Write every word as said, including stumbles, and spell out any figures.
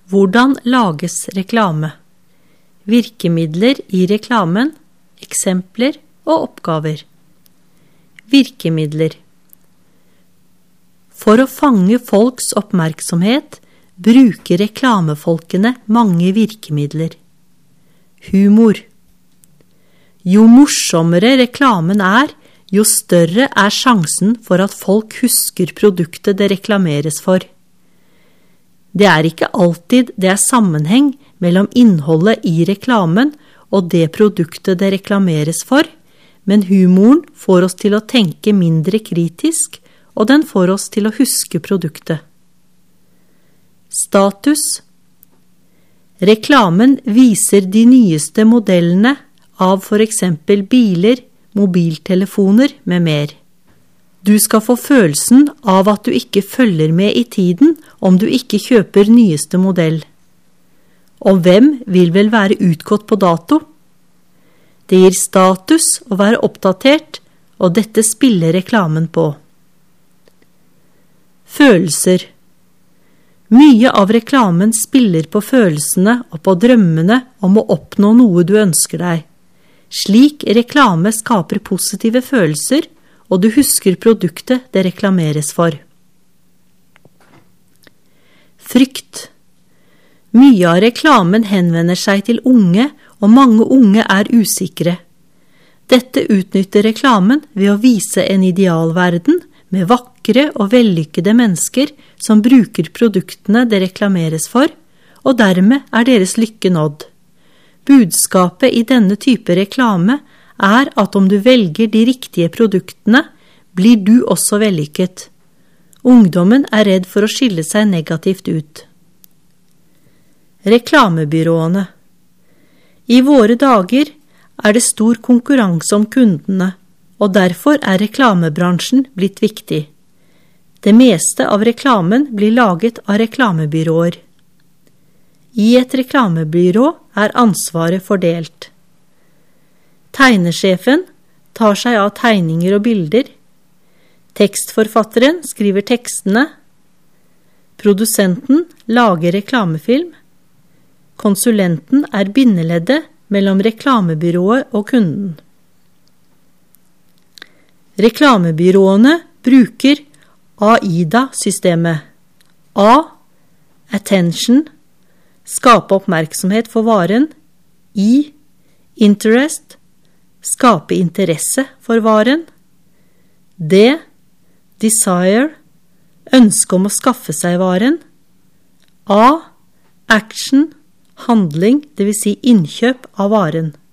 Hvordan lages reklame? Virkemidler i reklamen, eksempler og oppgaver. Virkemidler. For å fange folks oppmerksomhet bruker reklamefolkene mange virkemidler. Humor. Jo morsommere reklamen er, jo større er sjansen for at folk husker produktet det reklameres for. Det er ikke alltid det er sammenheng mellom innholdet i reklamen og det produktet det reklameres for, men humoren får oss til å tenke mindre kritisk, og den får oss til å huske produktet. Status. Reklamen viser de nyeste modellene av for eksempel biler, mobiltelefoner med mer. Du skal få følelsen av at du ikke følger med i tiden om du ikke kjøper nyeste modell. Og hvem vil vel være utgått på dato? Det gir status å være oppdatert, og dette spiller reklamen på. Følelser. Mye av reklamen spiller på følelsene og på drømmene om å oppnå noe du ønsker deg. Slik reklame skaper positive følelser, og du husker produktet det reklameres for. Frykt. Mye av reklamen henvender seg til unge, og mange unge er usikre. Dette utnytter reklamen ved å vise en idealverden med vakre og vellykkede mennesker som bruker produktene det reklameres for, og dermed er deres lykke nådd. Budskapet i denne type reklame er at om du velger de riktige produktene, blir du også vellykket. Ungdommen er redd for å skille seg negativt ut. Reklamebyråene. I våre dager er det stor konkurranse om kundene, og derfor er reklamebransjen blitt viktig. Det meste av reklamen blir laget av reklamebyråer. I et reklamebyrå er ansvaret fordelt. Tegnesjefen tar seg av tegninger og bilder. Tekstforfatteren skriver tekstene. Produsenten lager reklamefilm. Konsulenten er bindeleddet mellom reklamebyrået og kunden. Reklamebyråene bruker A I D A-systemet. A. Attention. Skape oppmerksomhet for varen. I. Interest. Skape interesse for varen. D. Desire. Ønske om å skaffe seg varen. A. Action. Handling, det vil si innkjøp av varen.